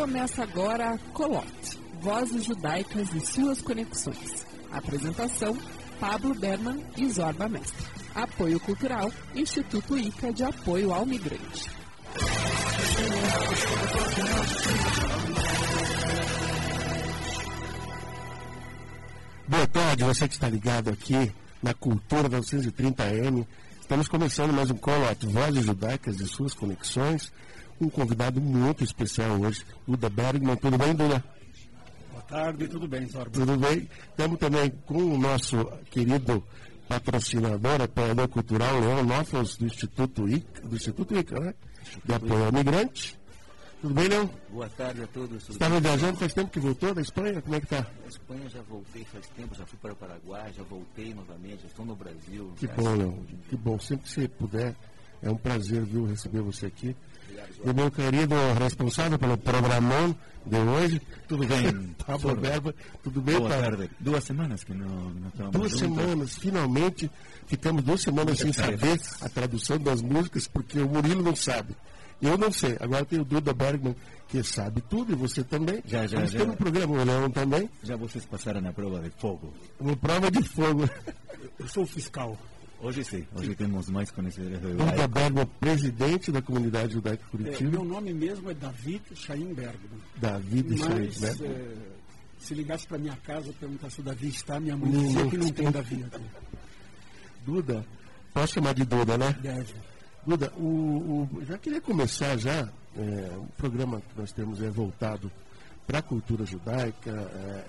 Começa agora Colote, Vozes Judaicas e Suas Conexões. Apresentação, Pablo Berman e Zorba Mestre. Apoio Cultural, Instituto ICA de Apoio ao Migrante. Boa tarde, você que está ligado aqui na Cultura 930 AM. Estamos começando mais um Colote, Vozes Judaicas e Suas Conexões. Um convidado muito especial hoje, Duda Bergman. Tudo bem, Duda? Boa tarde, tudo bem, Zorba? Tudo bem. Estamos também com o nosso querido patrocinador, apoiador cultural, Leon Noffels, do Instituto ICA, né? De Apoio ao Migrante. Tudo bem, Leon? Boa tarde a todos. Você estava viajando faz tempo que voltou da Espanha? Como é que está? Da Espanha já voltei faz tempo, já fui para o Paraguai, já voltei novamente, já estou no Brasil. Que bom, Leon. Que bom. Sempre que você puder, é um prazer, viu, receber você aqui. E meu querido responsável pelo programão de hoje, tudo bem? Pablo Berba, tudo bem, Boa Pablo? tarde. 2 semanas que não estamos Duas semanas, finalmente, ficamos 2 semanas sem saber a tradução das músicas, porque o Murilo não sabe. Eu não sei. Agora tem o Duda Bergman, que sabe tudo, e você também. Já. Tem um programa, o Leão também. Já vocês passaram na prova de fogo. Uma prova de fogo. Eu sou fiscal. Hoje sim. Hoje temos mais conhecedores do Duda judaico. Bergman, presidente da comunidade judaica Meu Curitiba. nome mesmo é David Chaim Bergman. David Mas, Bergman. se ligasse para minha casa e perguntasse se o Davi está, minha mãe dizia que não tem Davi aqui. Duda, posso chamar de Duda, né? Deve. Duda, já queria começar o programa que nós temos é voltado para a cultura judaica,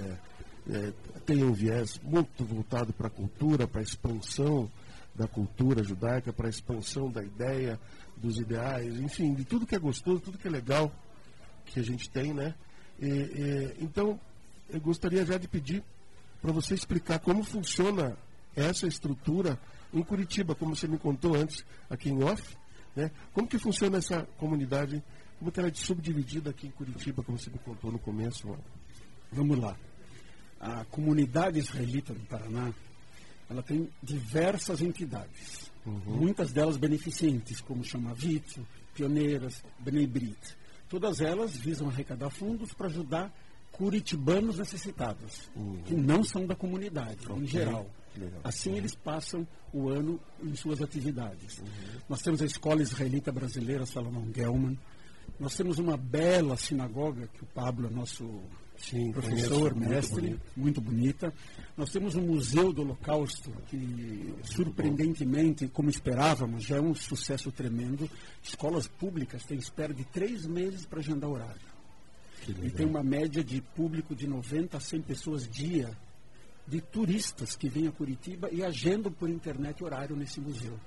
tem um viés muito voltado para a cultura, para a expansão da cultura judaica, para a expansão da ideia, dos ideais, enfim, de tudo que é gostoso, tudo que é legal que a gente tem, né? Então, eu gostaria já de pedir para você explicar como funciona essa estrutura em Curitiba, como você me contou antes, aqui em off, né? Como que funciona essa comunidade, como que ela é subdividida aqui em Curitiba, como você me contou no começo? Vamos lá. A comunidade israelita do Paraná, ela tem diversas entidades. Muitas delas beneficentes, como Chamavit, Pioneiras, Bnei Brit. Todas elas visam arrecadar fundos para ajudar curitibanos necessitados, que não são da comunidade, em geral. Assim eles passam o ano em suas atividades. Nós temos a Escola Israelita Brasileira Salomão Gelman. Nós temos uma bela sinagoga, que o Pablo é nosso professor, mestre, muito bonita. Nós temos um museu do Holocausto, que surpreendentemente, como esperávamos, já é um sucesso tremendo. Escolas públicas têm espera de 3 meses para agendar horário. E tem uma média de público de 90 a 100 pessoas dia, de turistas que vêm a Curitiba e agendam por internet horário nesse museu.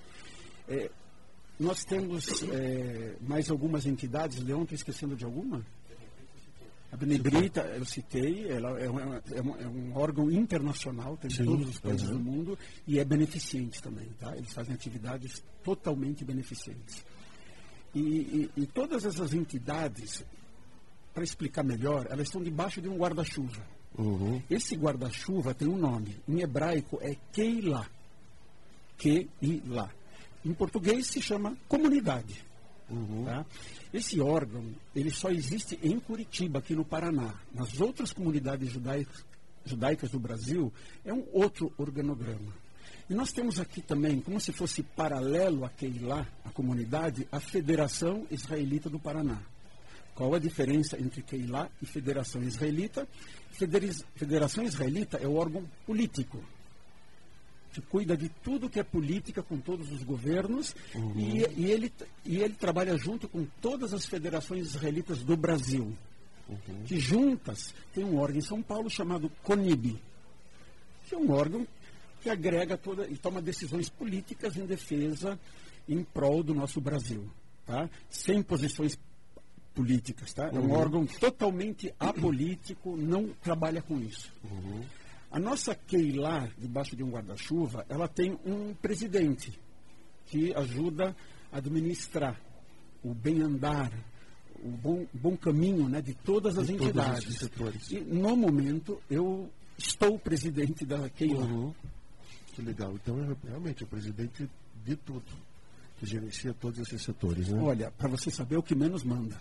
Nós temos mais algumas entidades. Leão, estou esquecendo de alguma? A Bnei Brit, eu citei, ela é um órgão internacional, tem em todos os países do mundo, e é beneficente também, tá? Eles fazem atividades totalmente beneficentes. E todas essas entidades, para explicar melhor, elas estão debaixo de um guarda-chuva. Esse guarda-chuva tem um nome. Em hebraico é Keilah. Keilah. Em português se chama comunidade. Tá? Esse órgão, ele só existe em Curitiba, aqui no Paraná. Nas outras comunidades judaicas do Brasil, é um outro organograma. E nós temos aqui também, como se fosse paralelo a Keilah, a comunidade, a Federação Israelita do Paraná. Qual a diferença entre Keilah e Federação Israelita? Federação Israelita é o órgão político, que cuida de tudo que é política com todos os governos, e ele trabalha junto com todas as federações israelitas do Brasil, que juntas tem um órgão em São Paulo chamado CONIB, que é um órgão que agrega e toma decisões políticas em defesa, em prol do nosso Brasil, tá? Sem posições políticas, tá? É um órgão totalmente apolítico, não trabalha com isso. A nossa Keilah, debaixo de um guarda-chuva, ela tem um presidente que ajuda a administrar o bem andar, o bom caminho, né, de todas as entidades. E no momento eu estou presidente da Keilah. Que legal. Então realmente é o presidente de tudo, que gerencia todos esses setores, né? Olha, para você saber, o que menos manda.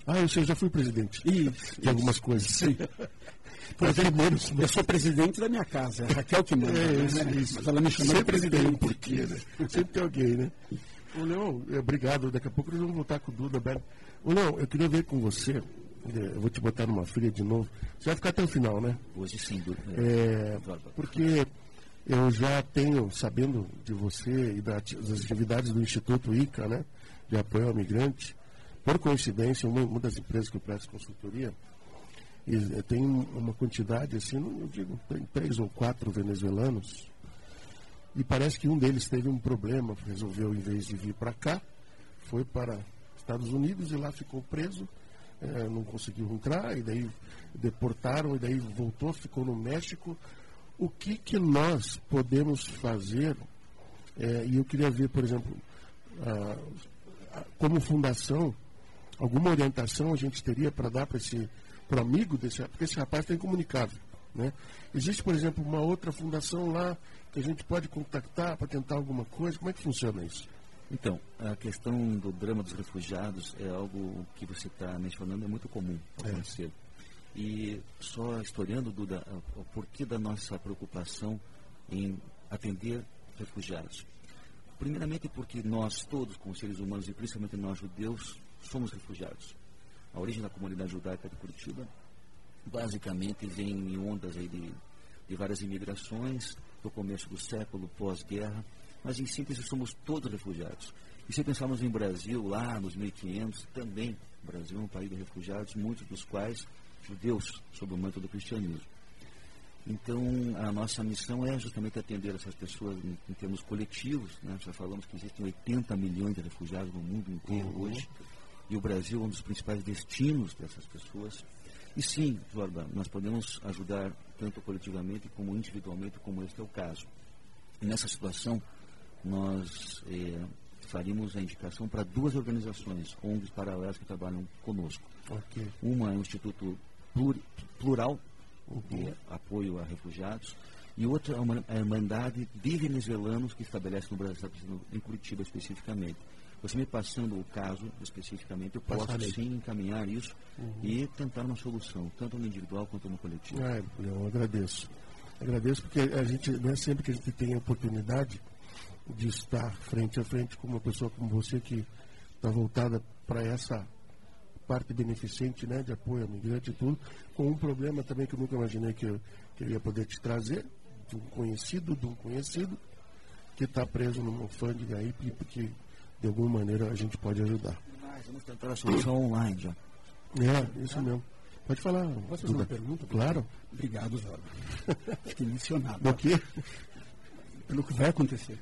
Eu já fui presidente. Isso. De algumas coisas. Sim. Por exemplo, eu sou presidente da minha casa, a Raquel que manda. Isso. Mas ela me chamou de Sempre tem presidente. um porquê, né? Sempre tem alguém, né? Ô, Leão, obrigado. Daqui a pouco nós vamos voltar com o Duda, Beto. Ô, Leão, eu queria ver com você. Eu vou te botar numa fria de novo. Você vai ficar até o final, né? Hoje sim, Duda. Porque eu já tenho, sabendo de você e das atividades do Instituto ICA, né? De apoio ao migrante, por coincidência, uma das empresas que eu presto consultoria, e tem uma quantidade, assim, não digo, tem 3 ou 4 venezuelanos, e parece que um deles teve um problema, resolveu, em vez de vir para cá, foi para Estados Unidos e lá ficou preso, não conseguiu entrar, e daí deportaram, e daí voltou, ficou no México. O que nós podemos fazer, e eu queria ver, por exemplo, como fundação, alguma orientação a gente teria para dar para o amigo desse, porque esse rapaz está incomunicável, né? Existe, por exemplo, uma outra fundação lá que a gente pode contactar para tentar alguma coisa? Como é que funciona isso? Então, a questão do drama dos refugiados é algo que você está mencionando, é muito comum acontecer. E só historiando, Duda, o porquê da nossa preocupação em atender refugiados. Primeiramente porque nós todos, como seres humanos, e principalmente nós judeus, somos refugiados. A origem da comunidade judaica de Curitiba, basicamente, vem em ondas aí de várias imigrações, do começo do século, pós-guerra, mas em síntese somos todos refugiados. E se pensarmos em Brasil, lá nos 1500, também o Brasil é um país de refugiados, muitos dos quais judeus, sob o manto do cristianismo. Então, a nossa missão é justamente atender essas pessoas em termos coletivos, né? Já falamos que existem 80 milhões de refugiados no mundo inteiro hoje, e o Brasil é um dos principais destinos dessas pessoas. E sim, Jordan, nós podemos ajudar tanto coletivamente como individualmente, como este é o caso. E nessa situação, nós faríamos a indicação para 2 organizações, ONGs paralelas que trabalham conosco. Okay. Uma é o Instituto Plural, de apoio a refugiados, e outra é uma Irmandade de venezuelanos que estabelece no Brasil, em Curitiba especificamente. Você me passando o caso especificamente, eu posso sim encaminhar isso e tentar uma solução, tanto no individual quanto no coletivo. Eu agradeço. Agradeço porque a gente, não é sempre que a gente tem a oportunidade de estar frente a frente com uma pessoa como você que está voltada para essa parte beneficente, né, de apoio ao migrante e tudo, com um problema também que eu nunca imaginei que eu ia poder te trazer, de um conhecido que está preso numa alfândega aí, porque de alguma maneira a gente pode ajudar. Mas vamos tentar a solução online já. Isso mesmo. Pode falar. Posso fazer uma pergunta? Claro. Obrigado, Jorge. Fiquei emocionado. Do quê? Pelo que vai acontecer.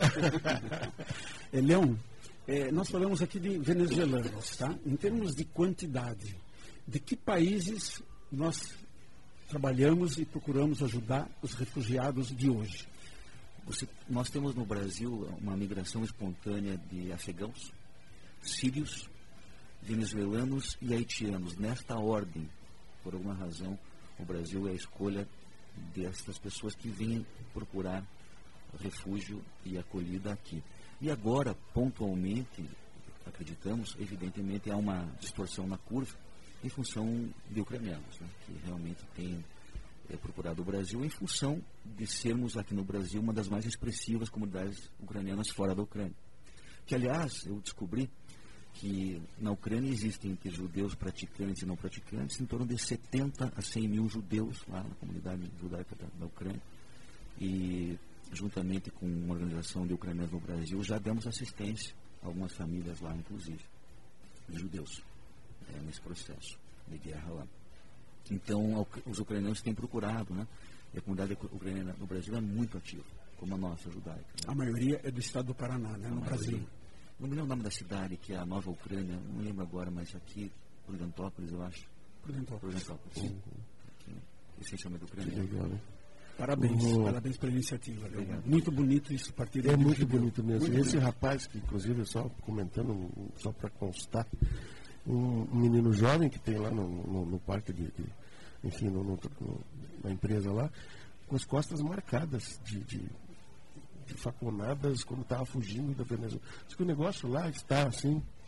Leão, nós falamos aqui de venezuelanos, tá? Em termos de quantidade, de que países nós trabalhamos e procuramos ajudar os refugiados de hoje? Nós temos no Brasil uma migração espontânea de afegãos, sírios, venezuelanos e haitianos. Nesta ordem, por alguma razão, o Brasil é a escolha dessas pessoas que vêm procurar refúgio e acolhida aqui. E agora, pontualmente, acreditamos, evidentemente, há uma distorção na curva em função de ucranianos, né, que realmente têm procurado o Brasil em função de sermos aqui no Brasil uma das mais expressivas comunidades ucranianas fora da Ucrânia. Que, aliás, eu descobri que na Ucrânia existem entre judeus praticantes e não praticantes em torno de 70 a 100 mil judeus lá na comunidade judaica da Ucrânia. E juntamente com uma organização de ucranianos no Brasil, já demos assistência a algumas famílias lá, inclusive, de judeus, nesse processo de guerra lá. Então, os ucranianos têm procurado, né? E a comunidade ucraniana no Brasil é muito ativa, como a nossa judaica. Né? A maioria é do estado do Paraná, né? No Brasil. Não me lembro o nome da cidade, que é a Nova Ucrânia, não me lembro agora, mas aqui, Prudentópolis, eu acho. Prudentópolis. Sim. Aqui, essencialmente ucraniano. Que legal, né? Parabéns pela iniciativa. Muito bonito isso, partir É muito bonito mesmo. Muito Esse bonito. Rapaz, que inclusive, só comentando, só para constar, um menino jovem que tem lá no parque enfim, na empresa lá, com as costas marcadas de faconadas quando estava fugindo da Venezuela. Diz que o negócio lá está assim,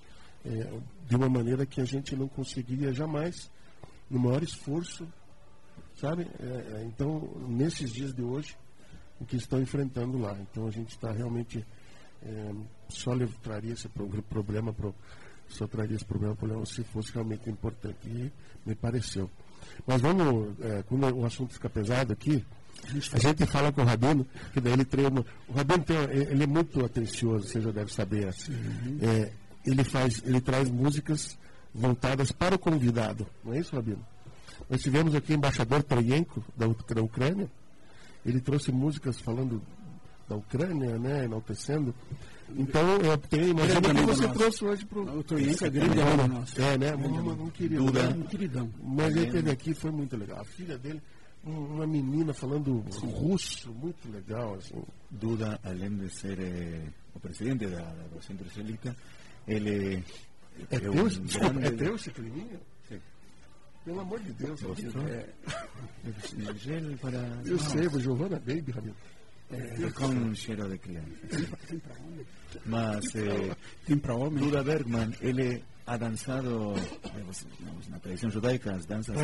de uma maneira que a gente não conseguiria jamais, no maior esforço, sabe? Então, nesses dias de hoje, o que estão enfrentando lá. Então, a gente está realmente só traria esse problema se fosse realmente importante. E me pareceu. Mas vamos, quando o assunto fica pesado aqui, a gente fala com o Rabino, que daí ele treina. O Rabino ele é muito atencioso, você já deve saber. Assim. Ele traz músicas voltadas para o convidado. Não é isso, Rabino? Nós tivemos aqui o embaixador Troienko, da Ucrânia. Ele trouxe músicas falando da Ucrânia, né, enaltecendo. Então, imagina que você trouxe hoje para o Troienko, é grande amigo nosso. Né? Um querido. Um queridão. Mas ele esteve aqui, foi muito legal. A filha dele, uma menina falando russo, muito legal. Assim. Duda, além de ser o presidente da Centro Israelita, ele é teu esse climinha? Sim. Pelo amor de Deus. Eu sei, o Giovanna Baby, Rabino. Com cheiro de criança. Mas Duda Bergman, ele ha dançado na tradição judaica, as danças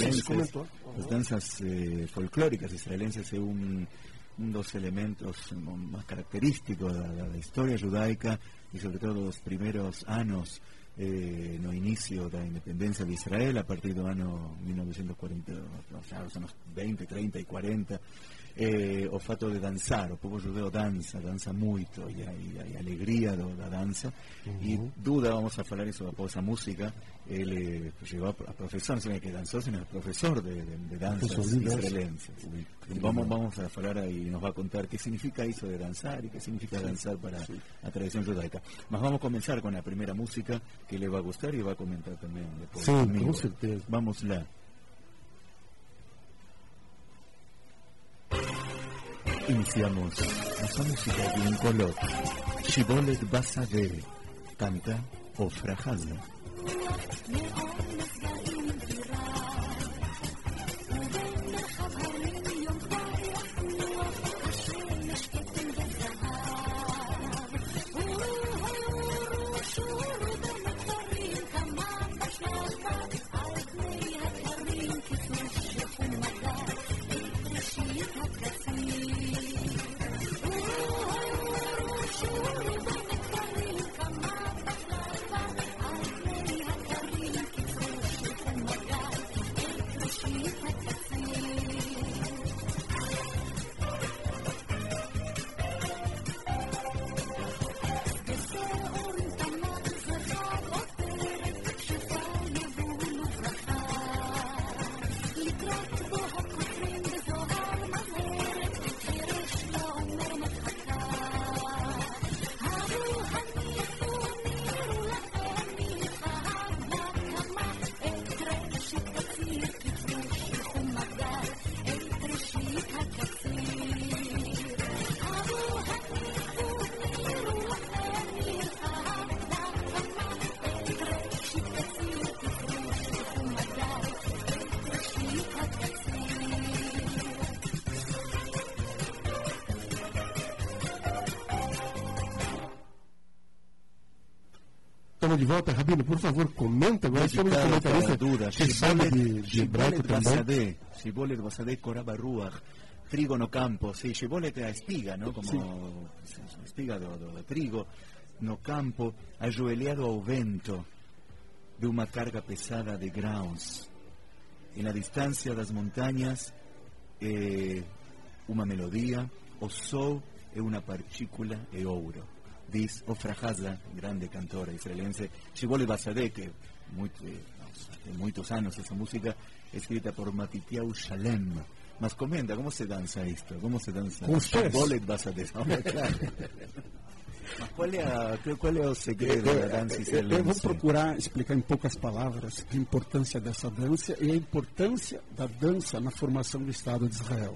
folclóricas israelenses é um dos elementos mais característicos da história judaica e sobretudo dos primeiros anos no início da independência de Israel, a partir do ano 1940, os anos 20, 30 e 40, o fato de dançar, o povo judeu dança muito, e a alegria da dança. E Duda, vamos a falar isso após a música, ele chegou a professor, não sei que dançou, sino professor de danças israelenses. Vamos a falar e nos vai a contar qué significa isso de dançar e qué significa dançar para a tradição judaica. Mas vamos começar com a primeira música que le va a gustar e vai comentar também depois. Sim, com certeza. Vamos lá. Iniciamos essa música de um coloque. Shibolet Basade, canta Ofra Haza. Estamos de volta, Rabino, por favor, comenta agora. Estamos no comentarista que sabe de hebraico também. Shibolet Basade Koraba Ruach, trigo no campo. Sim, Shibolet é a espiga, não? Como a espiga do trigo no campo, ajoelhado ao vento de uma carga pesada de grãos. E na distância das montanhas, uma melodia, o sol é uma partícula de ouro. Diz Ofra Haza, grande cantora israelense, Shibolet Basade, que tem muitos anos essa música, escrita por Matityahu Shalem. Mas comenta, como se dança isto? Como se dança Shibolet Basade? Claro. Mas qual é o segredo da dança israelense? Eu vou procurar explicar em poucas palavras a importância dessa dança e a importância da dança na formação do Estado de Israel.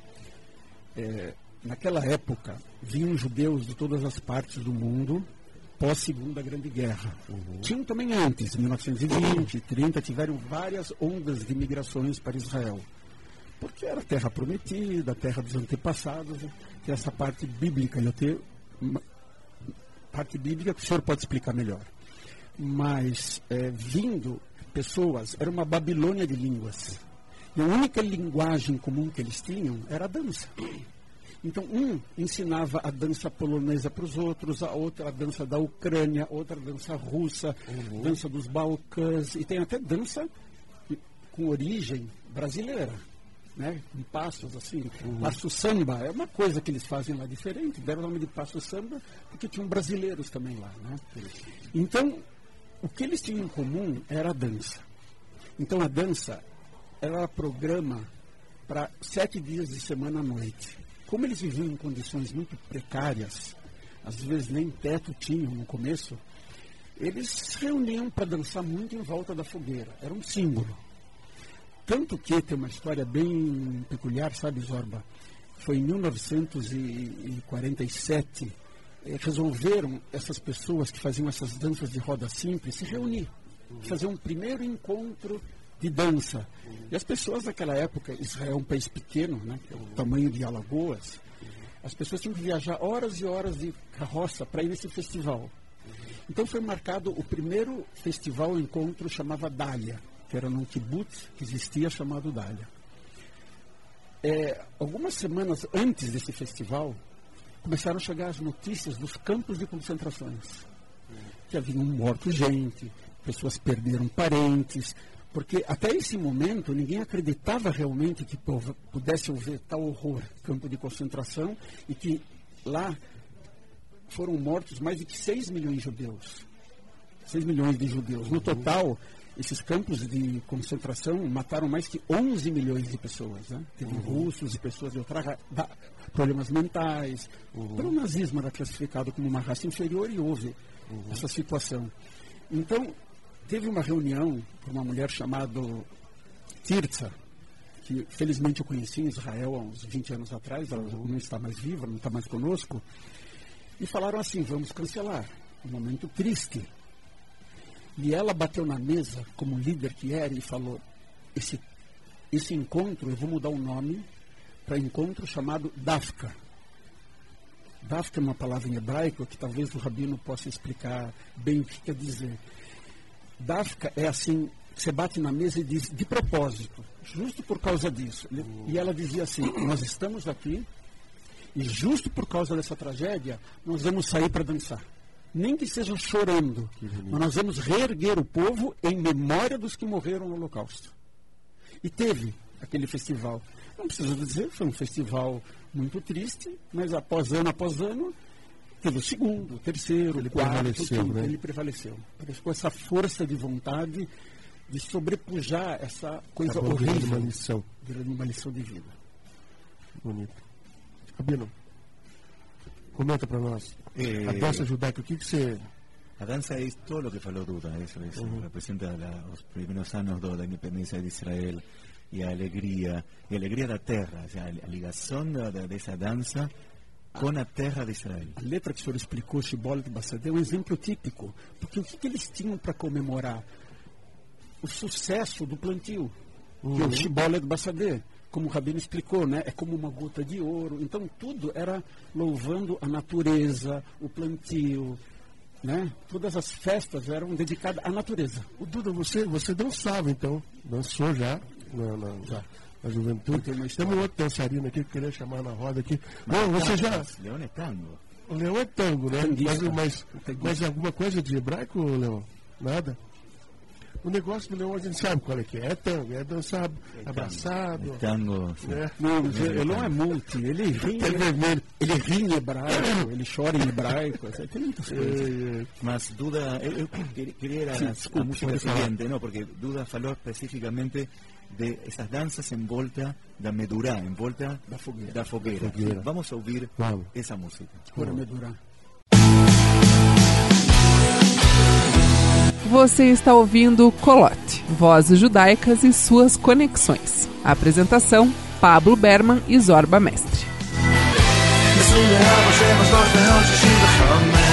Naquela época, vinham judeus de todas as partes do mundo pós-Segunda Grande Guerra. Tinham também antes, em 1920, 30, tiveram várias ondas de migrações para Israel. Porque era terra prometida, terra dos antepassados, que essa parte bíblica, parte bíblica que o senhor pode explicar melhor. mas vindo pessoas, era uma Babilônia de línguas. E a única linguagem comum que eles tinham era a dança. Então, um ensinava a dança polonesa para os outros, a outra a dança da Ucrânia, outra a dança russa, dança dos Balcãs, e tem até dança com origem brasileira, né? Com passos assim, passo samba, é uma coisa que eles fazem lá diferente, deram o nome de passo samba, porque tinham brasileiros também lá, né? Então, o que eles tinham em comum era a dança. Então, a dança era programa para 7 dias de semana à noite. Como eles viviam em condições muito precárias, às vezes nem teto tinham no começo, eles se reuniam para dançar muito em volta da fogueira. Era um símbolo. Tanto que tem uma história bem peculiar, sabe, Zorba? Foi em 1947, resolveram essas pessoas que faziam essas danças de roda simples se reunir, fazer um primeiro encontro de dança. E as pessoas naquela época, Israel é um país pequeno, né, o tamanho de Alagoas, as pessoas tinham que viajar horas e horas de carroça para ir nesse festival. Então foi marcado o primeiro festival, encontro, chamava Dália, que era num kibbutz que existia, chamado Dália. Algumas semanas antes desse festival, começaram a chegar as notícias dos campos de concentrações. Que haviam morto gente, pessoas perderam parentes, porque até esse momento ninguém acreditava realmente que pudesse haver tal horror, campo de concentração, e que lá foram mortos mais de 6 milhões de judeus. 6 milhões de judeus. No total, esses campos de concentração mataram mais que 11 milhões de pessoas. Né? Teve russos e pessoas de problemas mentais. O nazismo era classificado como uma raça inferior e houve essa situação. Então, teve uma reunião com uma mulher chamada Tirza, que felizmente eu conheci em Israel há uns 20 anos atrás, ela não está mais viva, não está mais conosco, e falaram assim, vamos cancelar, um momento triste. E ela bateu na mesa, como líder que era, e falou, esse encontro, eu vou mudar o nome para encontro chamado Dafka. Dafka é uma palavra em hebraico que talvez o rabino possa explicar bem o que quer dizer. Dafka é assim, você bate na mesa e diz, de propósito, justo por causa disso. E ela dizia assim, nós estamos aqui e justo por causa dessa tragédia, nós vamos sair para dançar. Nem que seja chorando, mas nós vamos reerguer o povo em memória dos que morreram no Holocausto. E teve aquele festival. Não preciso dizer, foi um festival muito triste, mas após ano, teve o segundo, o terceiro, o quarto, tudo, ele prevaleceu. Parece com essa força de vontade de sobrepujar essa coisa horrível. Uma lição. Virando uma lição de vida. Bonito. Rabino, comenta para nós. A dança judaica, o que você... A dança é todo o que falou Duda, isso representa os primeiros anos da independência de Israel e a alegria da terra, ou seja, a ligação dessa dança com a terra de Israel. A letra que o senhor explicou, Shibolet Bassadeh, é um exemplo típico, porque o que eles tinham para comemorar? O sucesso do plantio, que é o Shibolet Bassadeh, como o rabino explicou, né? É como uma gota de ouro. Então tudo era louvando a natureza, o plantio, né? Todas as festas eram dedicadas à natureza. O Duda, você dançava então, dançou já na juventude. Temos um outro dançarino aqui que eu queria chamar na roda aqui. Não, você já... Leão é tango. O Leão é tango, né? Mas alguma coisa de hebraico, Leão? Nada? O negócio do Leão a gente sabe qual é que é. É tango, é dançar abraçado. É tango. Não, ele não é multi, ele ri em hebraico, ele chora em hebraico, tem muitas coisas. Mas Duda, eu queria a música seguinte, não, porque Duda falou especificamente de essas danças em volta da Medurá, em volta da fogueira. Vamos ouvir essa música. Por Medurá. Você está ouvindo Colote, Vozes Judaicas e suas conexões. Apresentação, Pablo Berman e Zorba Mestre.